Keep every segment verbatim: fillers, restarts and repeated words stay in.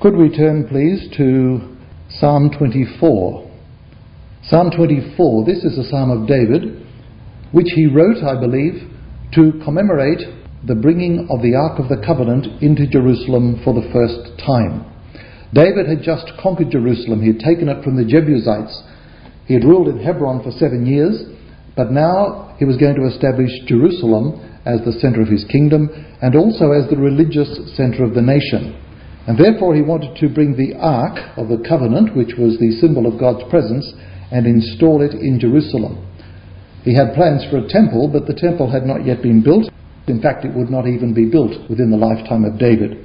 Could we turn, please, to Psalm twenty-four? Psalm twenty-four, this is a psalm of David, which he wrote, I believe, to commemorate the bringing of the Ark of the Covenant into Jerusalem for the first time. David had just conquered Jerusalem. He had taken it from the Jebusites. He had ruled in Hebron for seven years, but now he was going to establish Jerusalem as the centre of his kingdom and also as the religious centre of the nation. And therefore he wanted to bring the Ark of the Covenant, which was the symbol of God's presence, and install it in Jerusalem. He had plans for a temple, but the temple had not yet been built. In fact, it would not even be built within the lifetime of David.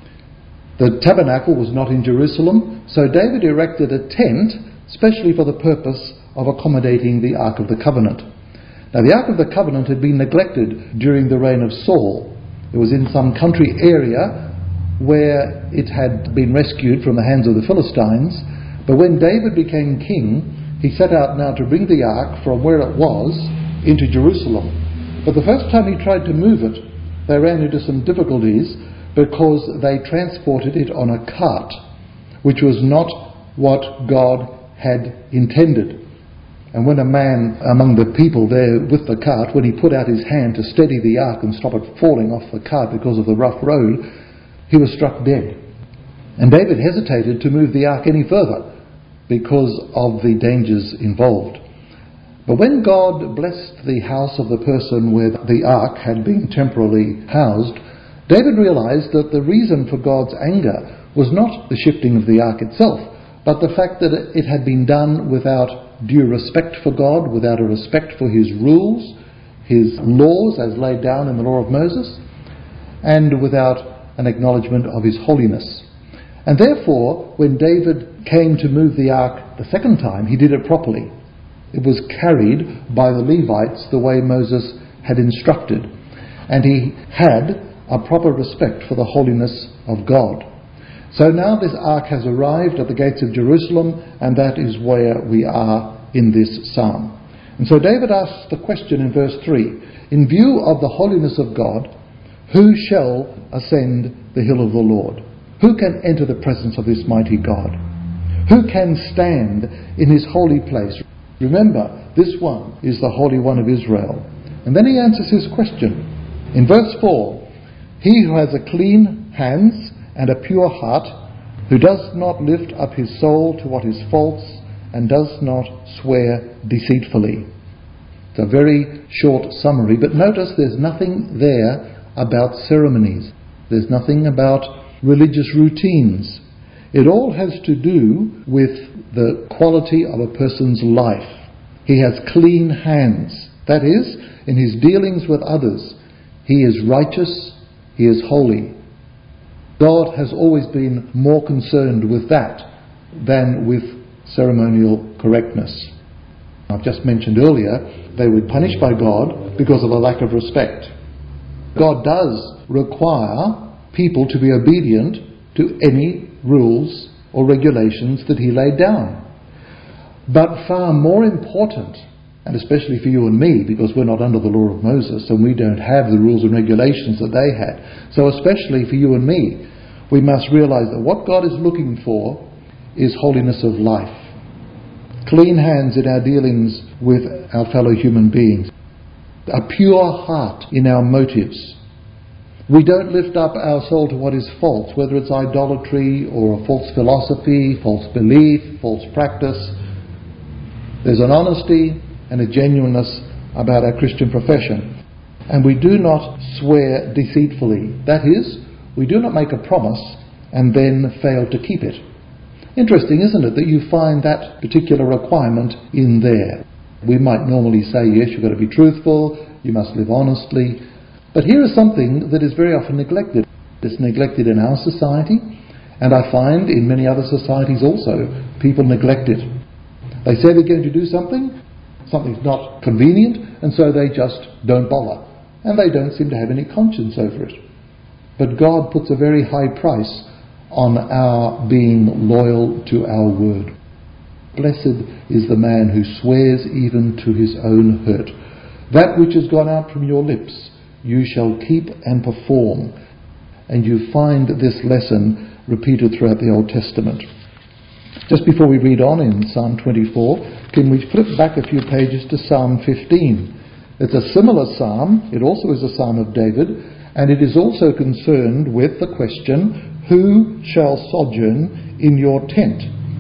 The tabernacle was not in Jerusalem, so David erected a tent specially for the purpose of accommodating the Ark of the Covenant. Now, the Ark of the Covenant had been neglected during the reign of Saul. It was in some country area where it had been rescued from the hands of the Philistines, but when David became king, he set out now to bring the Ark from where it was into Jerusalem. But the first time he tried to move it, they ran into some difficulties because they transported it on a cart, which was not what God had intended. And when a man among the people there with the cart, when he put out his hand to steady the ark and stop it falling off the cart because of the rough road, he was struck dead. And David hesitated to move the ark any further because of the dangers involved. But when God blessed the house of the person where the ark had been temporarily housed, David realized that the reason for God's anger was not the shifting of the ark itself, but the fact that it had been done without due respect for God, without a respect for his rules, his laws as laid down in the law of Moses, and without an acknowledgement of his holiness. And therefore, when David came to move the ark the second time, he did it properly. It was carried by the Levites the way Moses had instructed, and he had a proper respect for the holiness of God. So now this ark has arrived at the gates of Jerusalem, and that is where we are in this psalm. And so David asks the question in verse three, in view of the holiness of God, who shall ascend the hill of the Lord? Who can enter the presence of this mighty God? Who can stand in his holy place? Remember, this one is the Holy One of Israel. And then he answers his question. In verse four, he who has a clean hands and a pure heart, who does not lift up his soul to what is false, and does not swear deceitfully. It's a very short summary, but notice there's nothing there about ceremonies. There's nothing about religious routines. It all has to do with the quality of a person's life. He has clean hands. That is, in his dealings with others, he is righteous, he is holy. God has always been more concerned with that than with ceremonial correctness. I've just mentioned earlier, they were punished by God because of a lack of respect. God does require people to be obedient to any rules or regulations that he laid down. But far more important, and especially for you and me, because we're not under the law of Moses and we don't have the rules and regulations that they had, so especially for you and me, we must realize that what God is looking for is holiness of life. Clean hands in our dealings with our fellow human beings. A pure heart in our motives. We don't lift up our soul to what is false, whether it's idolatry or a false philosophy, false belief, false practice. There's an honesty and a genuineness about our Christian profession. And we do not swear deceitfully. That is, we do not make a promise and then fail to keep it. Interesting, isn't it, that you find that particular requirement in there. We might normally say, yes, you've got to be truthful, you must live honestly. But here is something that is very often neglected. It's neglected in our society, and I find in many other societies also, people neglect it. They say they're going to do something, something's not convenient, and so they just don't bother. And they don't seem to have any conscience over it. But God puts a very high price on our being loyal to our word. Blessed is the man who swears even to his own hurt. That which has gone out from your lips, you shall keep and perform. And you find this lesson repeated throughout the Old Testament. Just before we read on in Psalm twenty-four, can we flip back a few pages to Psalm fifteen? It's a similar psalm. It also is a psalm of David, and it is also concerned with the question, who shall sojourn in your tent?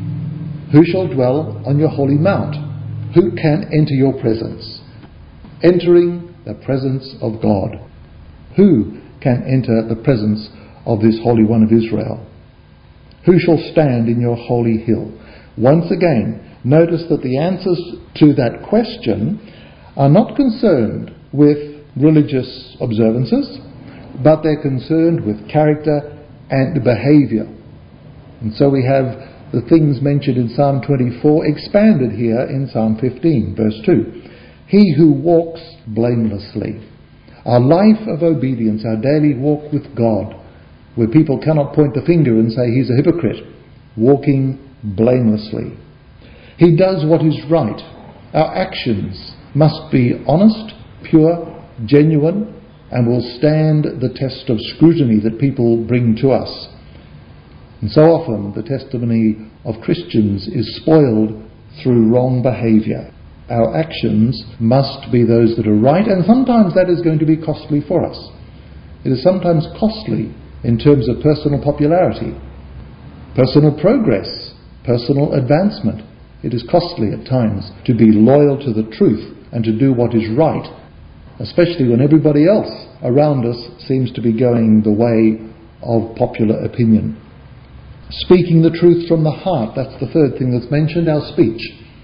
Who shall dwell on your holy mount? Who can enter your presence? Entering the presence of God. Who can enter the presence of this Holy One of Israel? Who shall stand in your holy hill? Once again, notice that the answers to that question are not concerned with religious observances, but they're concerned with character and behaviour. And so we have the things mentioned in Psalm twenty-four expanded here in Psalm fifteen, verse two. He who walks blamelessly. Our life of obedience, our daily walk with God, where people cannot point the finger and say he's a hypocrite, walking blamelessly. He does what is right. Our actions must be honest, pure, genuine, and will stand the test of scrutiny that people bring to us. And so often the testimony of Christians is spoiled through wrong behaviour. Our actions must be those that are right, and sometimes that is going to be costly for us. It is sometimes costly in terms of personal popularity, personal progress, personal advancement. It is costly at times to be loyal to the truth and to do what is right, especially when everybody else around us seems to be going the way of popular opinion. Speaking the truth from the heart, that's the third thing that's mentioned, our speech.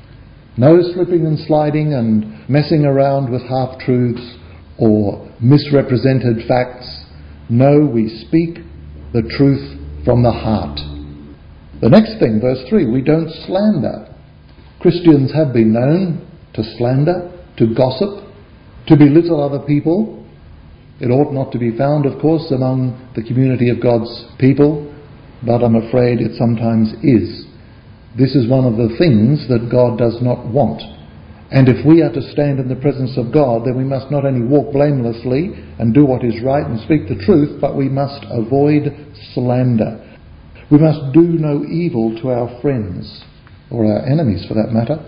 No slipping and sliding and messing around with half-truths or misrepresented facts. No, we speak the truth from the heart. The next thing, verse three, we don't slander. Christians have been known to slander, to gossip, to belittle other people. It ought not to be found, of course, among the community of God's people, but I'm afraid it sometimes is. This is one of the things that God does not want. And if we are to stand in the presence of God, then we must not only walk blamelessly and do what is right and speak the truth, but we must avoid slander. We must do no evil to our friends, or our enemies for that matter.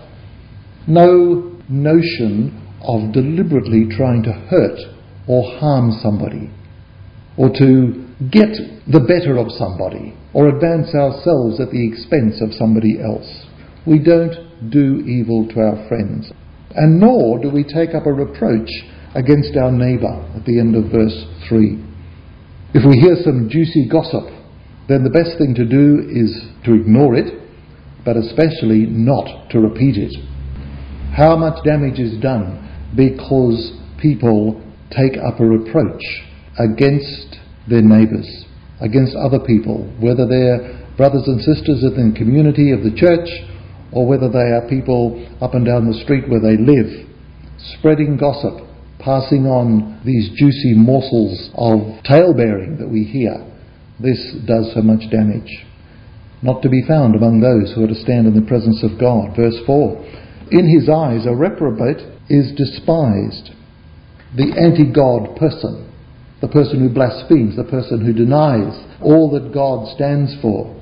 No notion of deliberately trying to hurt or harm somebody, or to get the better of somebody, or advance ourselves at the expense of somebody else. We don't do evil to our friends. And nor do we take up a reproach against our neighbour at the end of verse three. If we hear some juicy gossip, then the best thing to do is to ignore it, but especially not to repeat it. How much damage is done because people take up a reproach against their neighbours, against other people, whether they're brothers and sisters in the community of the church, or whether they are people up and down the street where they live, spreading gossip, passing on these juicy morsels of tale-bearing that we hear. This does so much damage. Not to be found among those who are to stand in the presence of God. Verse four, in his eyes a reprobate is despised. The anti-God person, the person who blasphemes, the person who denies all that God stands for.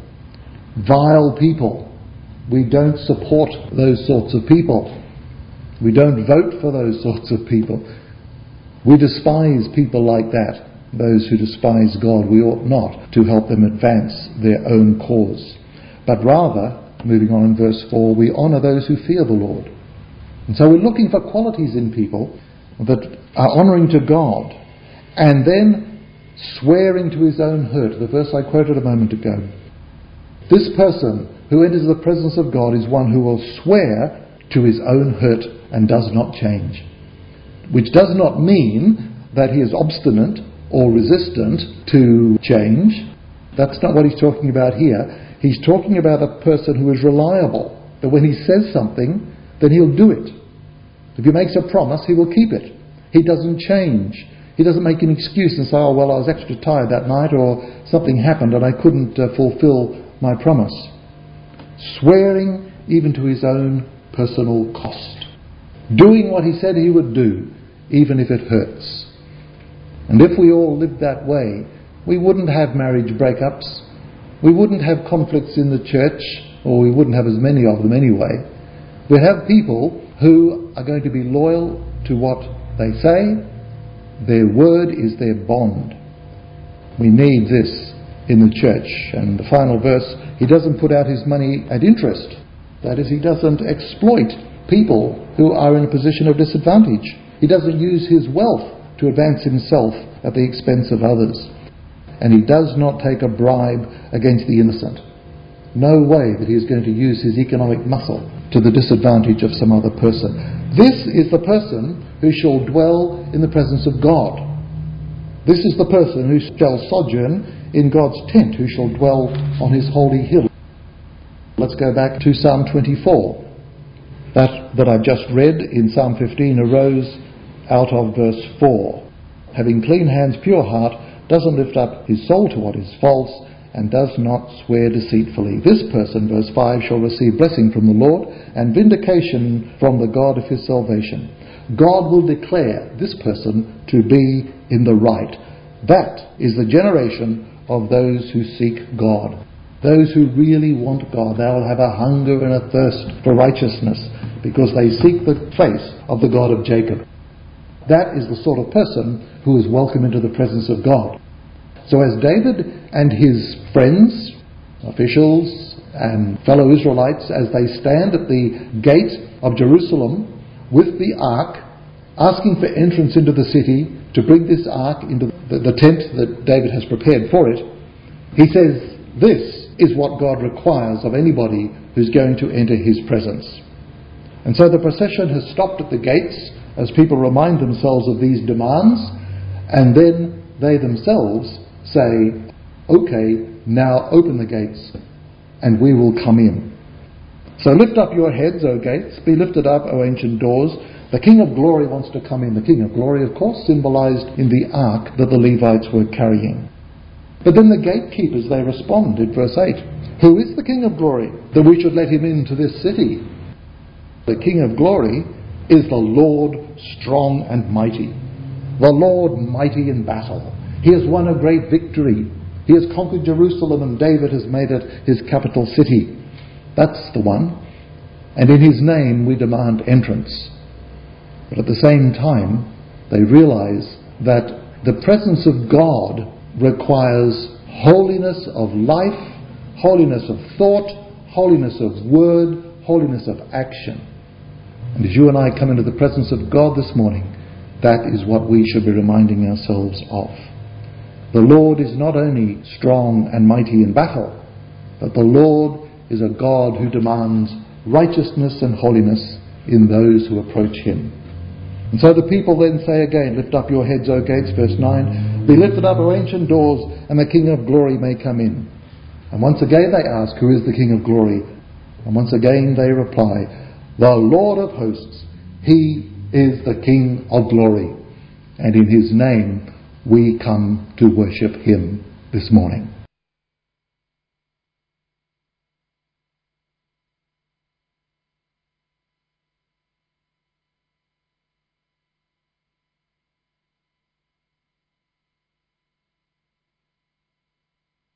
Vile people. We don't support those sorts of people. We don't vote for those sorts of people. We despise people like that. Those who despise God, we ought not to help them advance their own cause. But rather, moving on in verse four, we honour those who fear the Lord. And so we're looking for qualities in people that are honouring to God, and then swearing to his own hurt. The verse I quoted a moment ago. This person who enters the presence of God is one who will swear to his own hurt and does not change. Which does not mean that he is obstinate or resistant to change. That's not what he's talking about here. He's talking about a person who is reliable. That when he says something, then he'll do it. If he makes a promise, he will keep it. He doesn't change. He doesn't make an excuse and say, oh, well, I was extra tired that night, or something happened and I couldn't uh, fulfill my promise. Swearing even to his own personal cost. Doing what he said he would do, even if it hurts. And if we all lived that way, we wouldn't have marriage breakups. we wouldn't have conflicts in the church, or we wouldn't have as many of them anyway. We have people who are going to be loyal to what they say. Their word is their bond. We need this in the church. And the final verse, he doesn't put out his money at interest. That is, he doesn't exploit people who are in a position of disadvantage. He doesn't use his wealth to advance himself at the expense of others. And he does not take a bribe against the innocent. No way that he is going to use his economic muscle to the disadvantage of some other person. This is the person who shall dwell in the presence of God. This is the person who shall sojourn in God's tent, who shall dwell on his holy hill. Let's go back to Psalm twenty-four. That that I've just read in Psalm fifteen arose out of verse four. Having clean hands, pure heart, doesn't lift up his soul to what is false, and does not swear deceitfully. This person, verse five, shall receive blessing from the Lord and vindication from the God of his salvation. God will declare this person to be in the right. That is the generation of those who seek God. Those who really want God. They will have a hunger and a thirst for righteousness because they seek the face of the God of Jacob. That is the sort of person who is welcome into the presence of God. So as David and his friends, officials and fellow Israelites, as they stand at the gate of Jerusalem with the ark, asking for entrance into the city to bring this ark into the, the tent that David has prepared for it, he says, this is what God requires of anybody who's going to enter his presence. And so the procession has stopped at the gates as people remind themselves of these demands, and then they themselves say, okay, now open the gates and we will come in. So lift up your heads, O gates, be lifted up, O ancient doors. The King of Glory wants to come in. The King of Glory, of course, symbolized in the ark that the Levites were carrying. But then the gatekeepers, they respond in verse eight. Who is the King of Glory that we should let him into this city? The King of Glory is the Lord strong and mighty. The Lord mighty in battle. He has won a great victory. He has conquered Jerusalem and David has made it his capital city. That's the one. And in his name we demand entrance. But at the same time, they realize that the presence of God requires holiness of life, holiness of thought, holiness of word, holiness of action. And as you and I come into the presence of God this morning, that is what we should be reminding ourselves of. The Lord is not only strong and mighty in battle, but the Lord is a God who demands righteousness and holiness in those who approach him. And so the people then say again, lift up your heads, O gates, verse nine, be lifted up, O ancient doors, and the King of Glory may come in. And once again they ask, who is the King of Glory? And once again they reply, the Lord of hosts, he is the King of Glory, and in his name we come to worship him this morning.